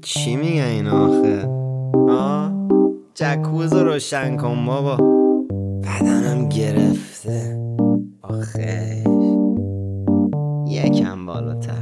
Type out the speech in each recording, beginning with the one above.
چی میگه این آخه؟ جکوز رو روشن کن بابا، بدنم گرفته آخه. یکم بالاتر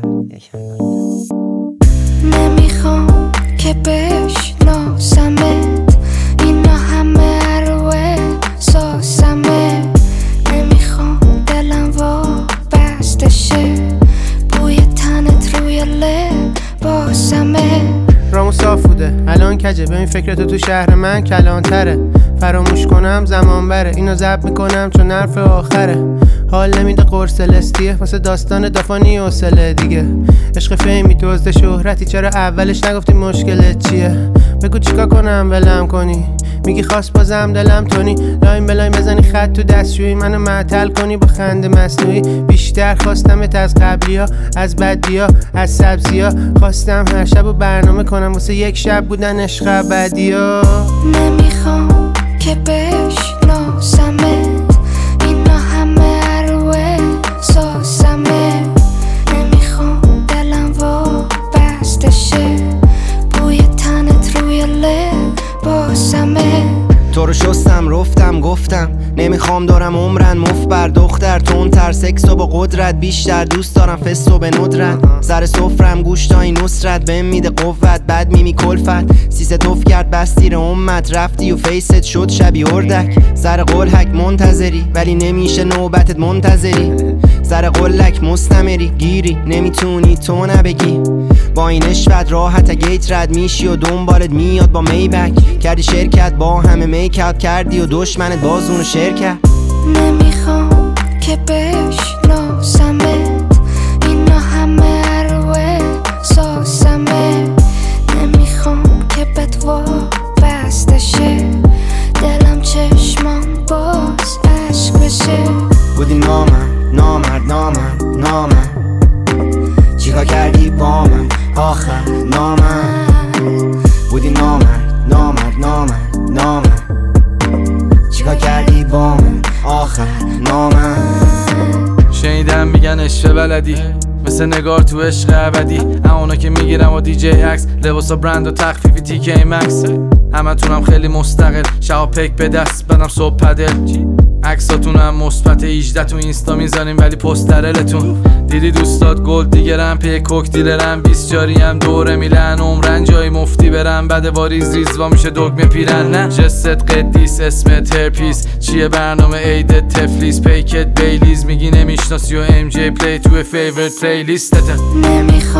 نمیخوام که بشناسمت، اینا همه اروه ساسمه. نمیخوام دلم وابسته شه، بوی تنت روی لباسمه. رامو صاف بوده الان کجه، ببین فکرتو تو شهر من کلانتره. فراموش کنم زمان بره، اینو ضبط میکنم چون حرف آخره. حال نمیده قرص لستیه واسه داستان دافانی حوصله دیگه. عشق فیمی دزد شهرتی، چرا اولش نگفتی مشکلت چیه؟ بگو چیکار کنم ولم کنی، میگی خواست بازم دلم تونی. لاین بلاین بزنی خط تو دستشویی، منو معطل کنی با خنده مصنوعی. بیشتر خواستمت از قبلیا، از بدیا، از سبزیا. خواستم هر شب و برنامه کنم واسه یک شب بودن عشق ابدیا. نمیخوام که بشناسمت، اینا همه اروه ساسمه. نمیخوام دلم وابسته شه، بوی تنت روی لباسمه. تو رو شستم رفتم گفتم نمیخوام، دارم عمرن مفت بر دختر. تندتر سکس و با قدرت بیشتر، دوست دارم فستو به ندرت. سر سفرم گوشتای نصرت، بهم میده قوت بعد میمی کلفت. سیسه توف کرد بستیر امت، رفتی و فیست شد شبیه اردک. سر قلحک منتظری ولی نمیشه نوبتت منتظری. سر قلک مستمری گیری نمیتونی تو نبگی. با این عشقت راحت گیت رد میشی و دنبالت میاد با میبک. کردی شرکت با همه میکاپ کردی و دشمنت بازون شرکت. نمیخوام که بشناسمت، اینا همه اروه ساسمه. نمیخوام که بهت وابسته شه، دلم چشمام باز عشق بشه. بودی نامرد چیکار کردی با من آخر نامرد. بودی نامرد چیکار کردی با من آخر نامرد. شنیدم میگن عشق بلدی، مثل نگار تو عشق ابدی. اونا که میگیرم و دی جی عکس، لباسا برند و تخفیفی تیکه مکس. همتونم خیلی مستقل، شب پیک به دست بدم صبح پدل. عکساتونم مثبت 18 تو اینستا میذاریم ولی پسترلتون. دیدی دوستات گلد دیگرم، پی کوک دیلرم. 20 جاریم دوره میلن، عمرن جای مفتی برم. بعد واریز ریزوا میشه دگمه پیرن. نه جست قدیس اسمت هرپیس، چیه برنامه عیدت تفلیس. پیکت بیلیز میگی نمیشناسی و ام جی پلی تو فیورت پلی لیستته.